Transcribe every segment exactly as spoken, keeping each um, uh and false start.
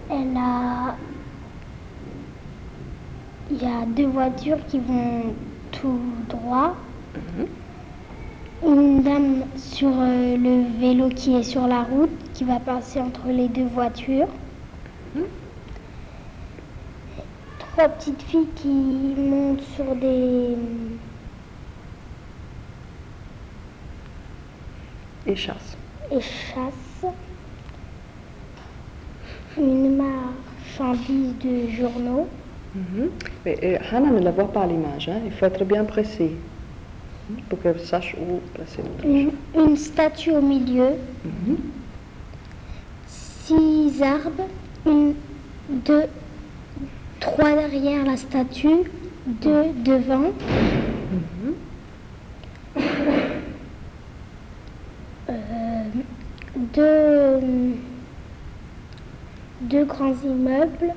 Elle a... Il y a deux voitures qui vont tout droit. Mm-hmm. Une dame sur euh, le vélo qui est sur la route, qui va passer entre les deux voitures. Mm-hmm. Trois petites filles qui montent sur des... Et chassent. Et chassent. Une marchandise de journaux. Mm-hmm. Mais euh, Hannah ne la voit pas à l'image, hein? Il faut être bien précis pour qu'elle sache où placer notre une, une statue au milieu. Mm-hmm. Six arbres, une, deux, trois derrière la statue, deux devant. Mm-hmm. euh, deux, deux grands immeubles.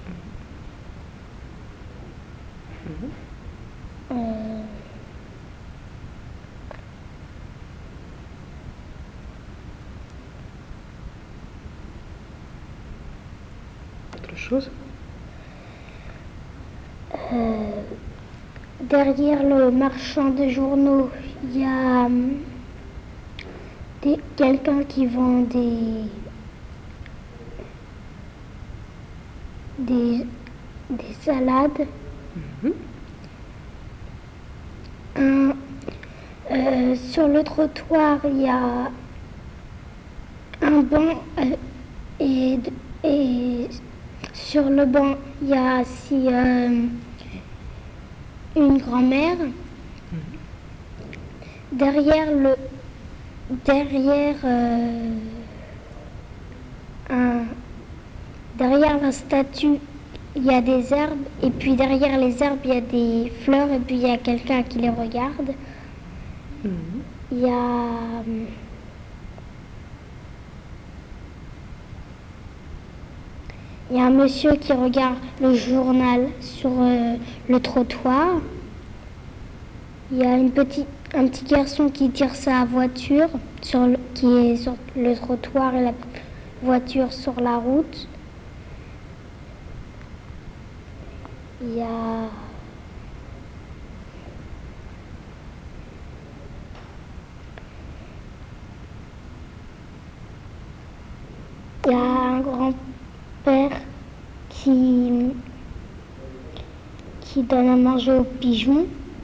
Mm-hmm. euh, Autre chose? Euh, derrière le marchand de journaux, il y a um, quelqu'un qui vend des, des, des salades. Mm-hmm. Un, euh, sur le trottoir, il y a un banc euh, et, et sur le banc, il y a aussi euh, une grand-mère. Mm-hmm. Derrière le derrière euh, un derrière la statue, il y a des herbes et puis derrière les herbes, il y a des fleurs et puis il y a quelqu'un qui les regarde. Mm-hmm. Il y a Il y a un monsieur qui regarde le journal sur euh, le trottoir. Il y a une petite, un petit garçon qui tire sa voiture, sur le, qui est sur le trottoir et la voiture sur la route. Il y a... Il y a un grand-père qui, qui donne à manger aux pigeons.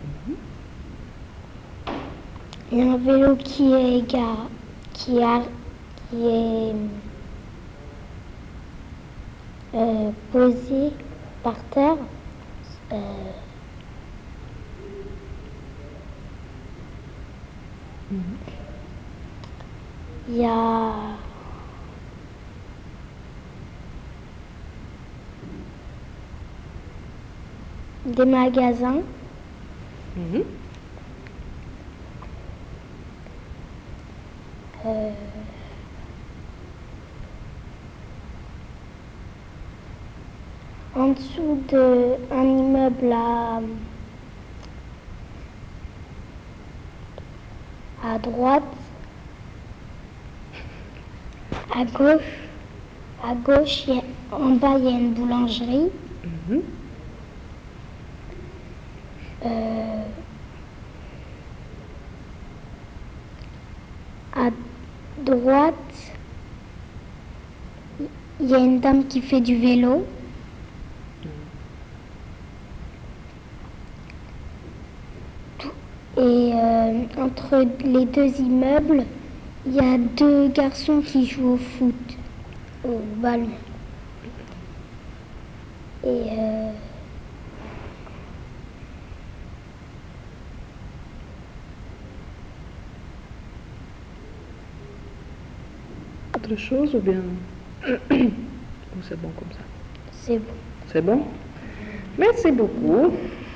Il y a un vélo qui est, qui a, qui est euh, posé par terre. Euh, mm-hmm. Il y a des magasins. Mm-hmm. Euh, en dessous d'un immeuble à, à droite, à gauche, à gauche, y a, en bas, il y a une boulangerie. Mm-hmm. euh, à droite, il y a une dame qui fait du vélo. Et euh, entre les deux immeubles, il y a deux garçons qui jouent au foot, au ballon. Et euh, autre chose ou bien ou c'est bon comme ça? C'est bon. C'est bon? Merci beaucoup.